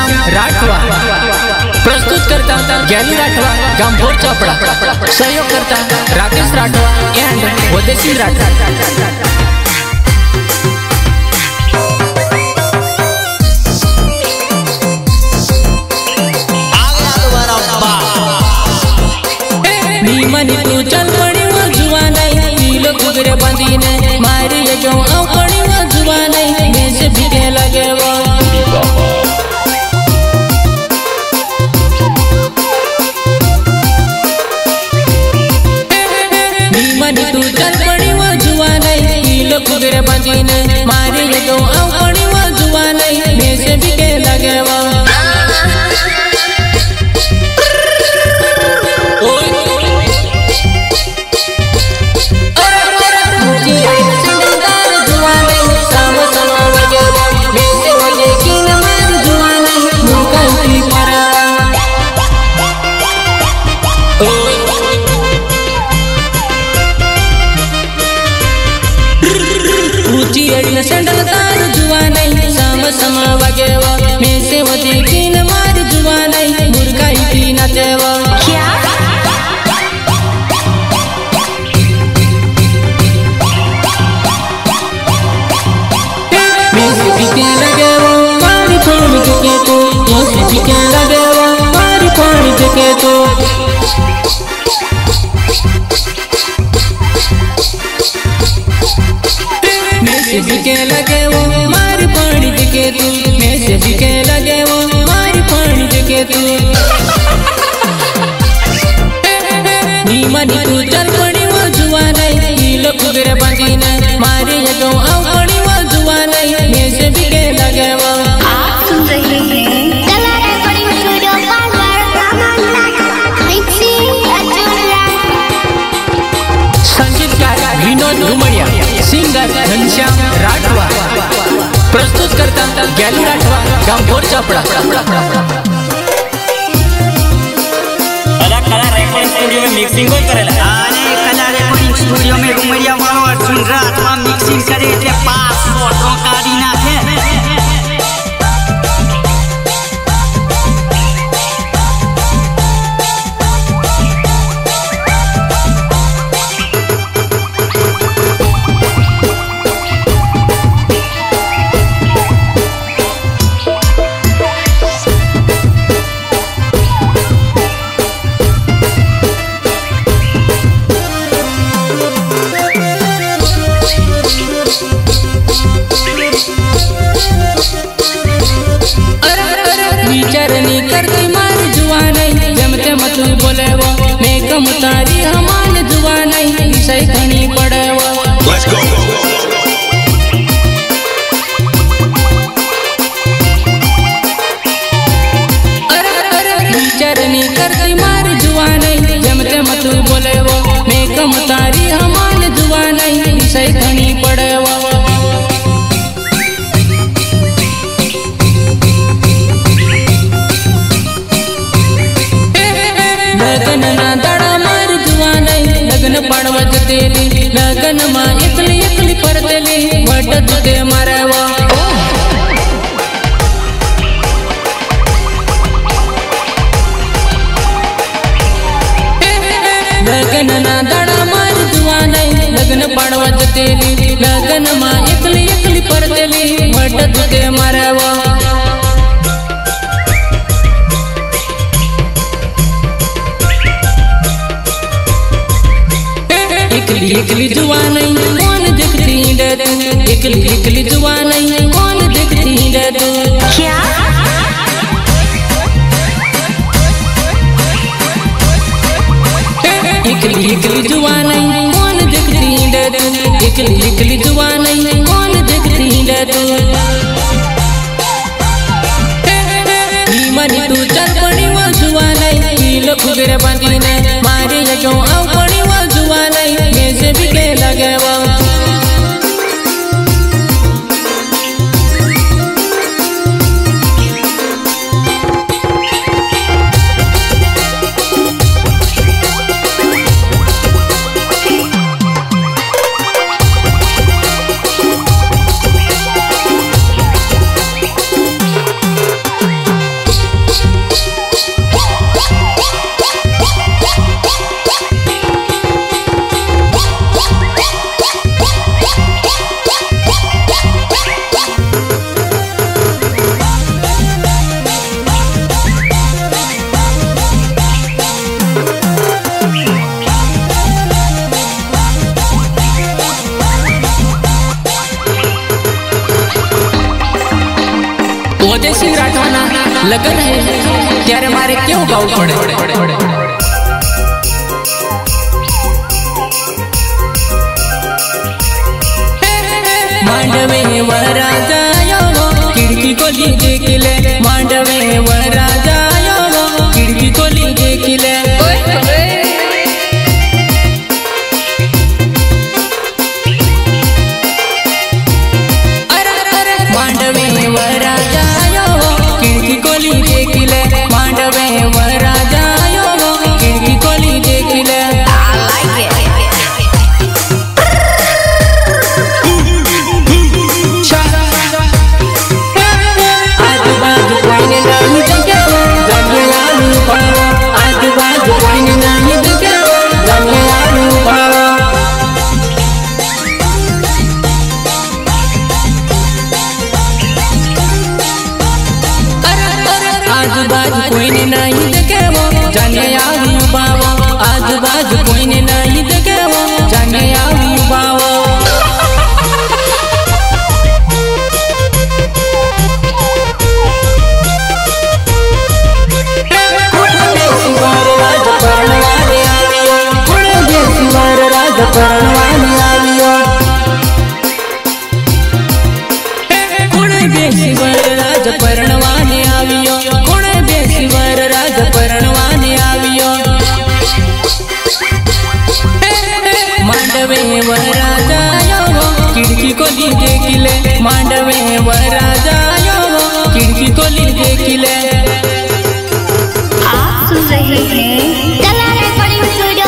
राठवा, प्रस्तुत करता ज्ञानी राठवा, गांभोर चोपड़ा, सहयोग करता राकेश राठवा एंड वदेशी राठवा। मनी तू चल पड़ी वो जुआ नहीं, लोग गुगरे बंदी ने मारी जो आओ पड़ी वो जुआ नहीं, मैं से बिके लगे वो। मनी तू चल पड़ी वो जुआ नहीं, लोग गुगरे बंदी ने मारी जो आओ पड़ी वो जुआ नहीं, मैं से बिके लगे वो। सैंडल तार जुआ नहीं, साम समा वगेवा, मैं से वो देखी न मार जुआ नहीं, मुर्गा ही न देवा। क्या मैं से बिके लगे वो मारी पानी जके तो, मैं से बिके लगे वो मारी पानी जके तो। बिके लगे वो मारी पानी जके तू, मैं से बिके लगे वो मारी पानी जके तू। मनी तू चल पड़ी वो जुआ नहीं, लोग गुगरे बंदी ने मारी जो आओ पड़ी वो जुआ नहीं, मैं से बिके लगे वो। आप सुन रहे हैं चला रे पड़ी स्टूडियो संगीतकार विनोद घुमड़िया, सिंगर घनश्याम राठवा, प्रस्तुत करता ज्ञानी राठवा, गांभोर चोपड़ा। कला रेकॉर्डिंग स्टूडियो में मिक्सिंग कोई करेला? अरे कला रेकॉर्डिंग स्टूडियो में घुमड़िया वालों अर्जुन राठवा मिक्सिंग करे थे, पास फोटो कारीना थे। चरनी करती मार जुआ नहीं, जमते मत बोले वो, मैं कम तारी हमान जुआ नहीं, सही खनी पड़े वो। चरनी करती मार जुआ नहीं, जमते मत बोले वो, मैं कम तारी हमान जुआ नहीं, सही खनी पड़े वो। लगन ना दड़ा मार जुआ नहीं, लगन पड़वत तेली, लगन माँ एकली एकली पर तेली, वट दे मारे वो। लगन ना दड़ा मार जुआ नहीं, लगन पड़वत तेली, लगन माँ एकली एकली पर तेली, वट दे मारे वो। एकली जुआ नहीं कौन देखती डर, एकली जुआ नहीं कौन देखती डर। क्या एकली जुआ नहीं कौन देखती डर, एकली जुआ नहीं कौन देखती डर। मनी तू चल पड़ी वो जुआ नहीं, लोग गुगरे बंदी ने मारी जो आओ पड़ी वो जुआ नहीं, मैं से बिके लगे वो। લગન હે ત્યારે મારે કેવું ગાવું પડે? मांडवे वराजायो खिड़की खोली देखिले, मांडवे वराजायो खिड़की खोली देखिले। मांडवे वराजायो खिड़की खोली देखिले, मांडवे वराजायो खिड़की खोली देखिले। आजू-बाजू कोई ने नहीं देखे वो जाने आवी बावा, आजू-बाजू कोई ने नहीं देखे वो जाने आवी बावा। परणवाने आवियो, कोणे बेसीवर राज परणवाने आवियो। मांडवे वराजायो खिड़की खोली देखिले, मांडवे वराजायो खिड़की खोली देखिले। आप सुन रहे हैं कला recording studio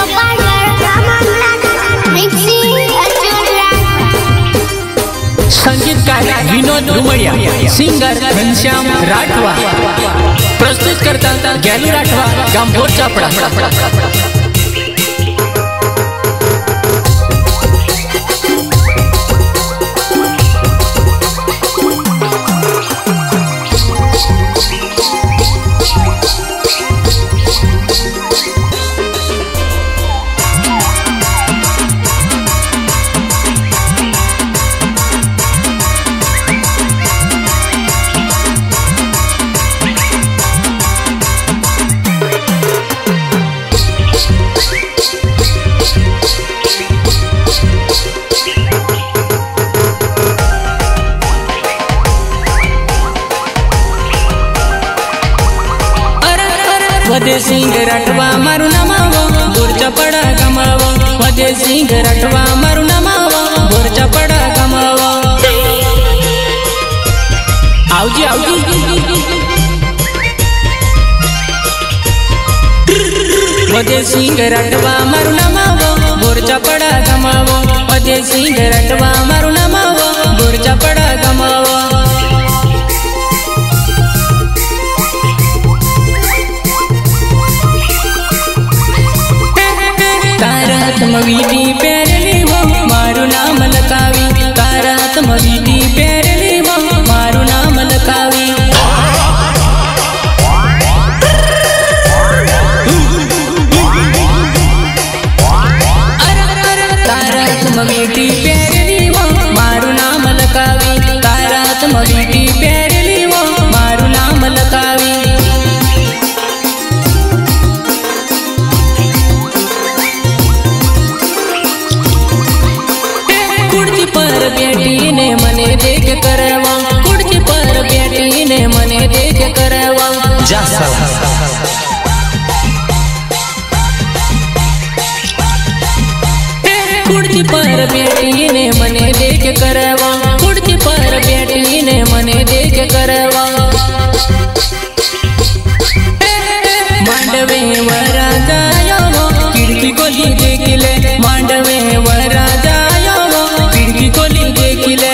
mixing Arjun Raj. संगीतकार विनोद रुमड़िया, सिंगर घनश्याम राठवा, प्रस्तुत करता ज्ञानी राठवा, गांभोर चापड़ा। वदे सिंह राठवा मारू नमावो, बोरचा पड़ा गमावो। वदे सिंह राठवा मारू नमावो, बोरचा पड़ा गमावो। आवजी आवजी वदे सिंह राठवा मारू नमावो, बोरचा पड़ा गमावो। वदे सिंह राठवा मारू नमावो, बोरचा पड़ा गमावो। वीटी पेरली वो मारू नाम लकावी, तारा तुम वीटी पेरली वो मारू नाम लकावी। तारा तुम वीटी पेरली वो मारू नाम लकावी, तारा तुम वीटी पेरली वो मारू नाम लकावी। पर बेटी ने मने देख करवा, कुर्सी पर बेटी ने मने देख करवा। कुर्सी पर बेटी ने मने देख करवा, कुर्सी पर बेटी ने मने देख करवा। मांडवे वराजायो खिड़की खोली देखिले, मांडवे वराजायो खिड़की खोली देखिले।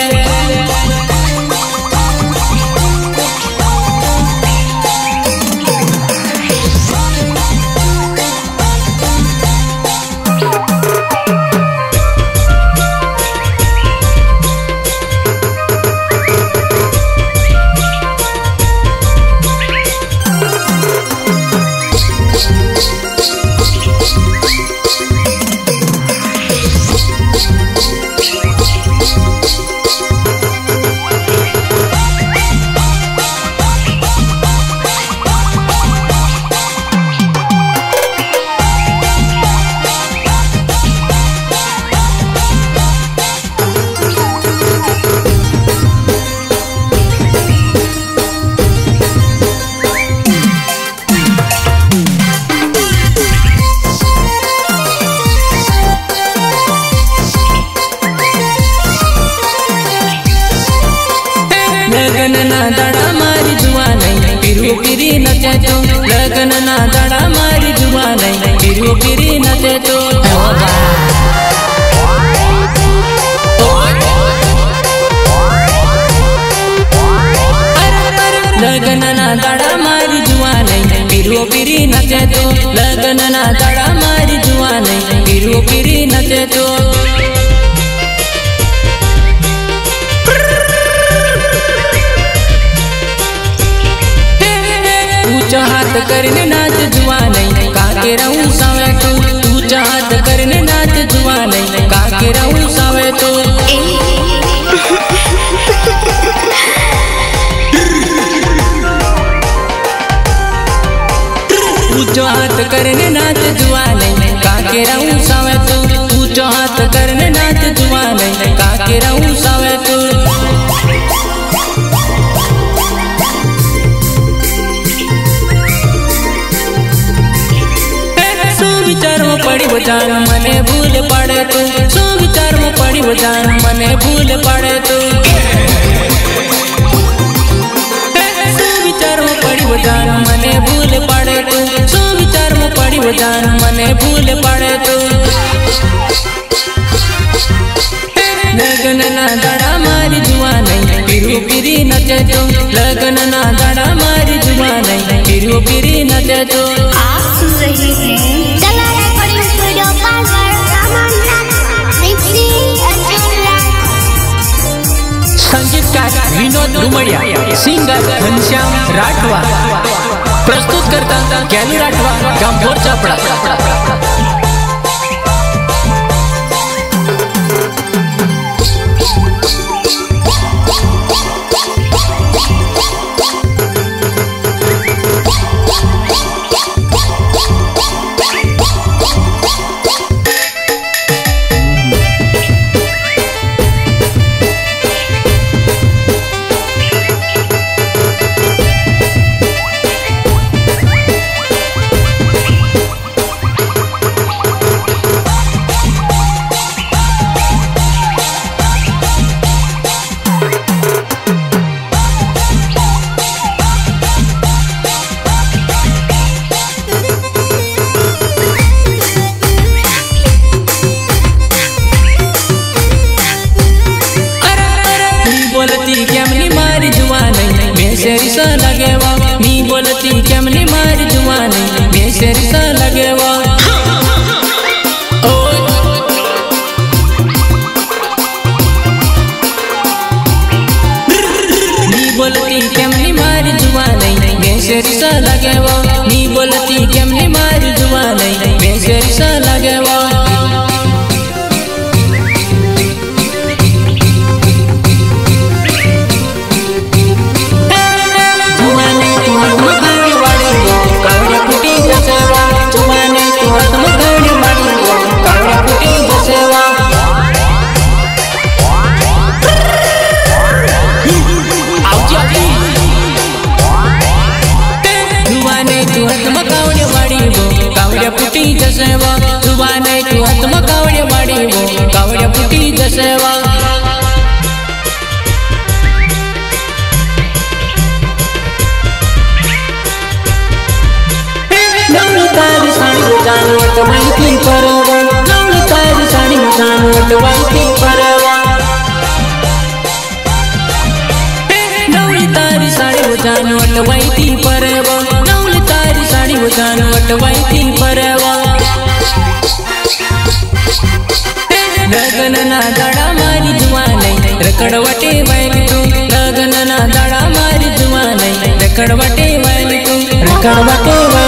પીરું પીરી નચે તો લગન ના દાડા મારી જુવાનઈ પીરું પીરી નચે તો લગન ના દાડા મારી જુવાનઈ પીરું પીરી નચે તો લગન ના દાડા મારી જુવાનઈ પીરું પીરી નચે તો ऊंचा हाथ करने नाच जुवानई काके रहूं सावे तू ऊंचा हाथ करने नाच जुवानई काके रहूं सावे तू ऊंचा हाथ करने नाच जुवानई काके रहूं सावे तू ऊंचा हाथ करने नाच जुवानई काके रहूं सावे तू पड़ी बजान मने भूल पड़े तू सो विचार में पड़ी बजान मने भूल पड़े तू सो विचार में पड़ी बजान मने भूल पड़े तू सो विचार में पड़ी बजान मने भूल पड़े तू लगन ना दाड़ा मारी जुवानई पीरू पीरी नचे तो लगन ना दाड़ा मारी जुवानई पीरू पीरी नचे तो आप सुन रहे हैं चला रिकॉर्डिंग स्टूडियो पालघर संगीतकार विनोद डुमड़िया सिंगर घनश्याम राठवा प्रस्तुत करता ज्ञानी राठवा गांभोर चापड़ा सा लगेवा नी बोलती केमनी मारी जुवानी बेसरी सा लगेवा नी बोलती केमनी मारी जुवानी बेसरी सा लगेवा नी बोलती केमनी मारी जुवानी बेसरी सा लगेवा पुटी जसेवा जुवाने तू आत्म कावड़े वाड़ी वो कावड़े पुटी जसेवा नवनी तारी साड़ी जानो तो माइती परवा नवनी तारी साड़ी जानो तो माइती परवा नवनी तारी साड़ी जानो तो माइती परवा नवनी तारी साड़ी जानो तो माइती परवा लगन ना दाड़ा मारी जुवानई रकड़वटे वाली तू लगन ना दाड़ा मारी जुवानई रकड़वटे वाली तू रकड़वटे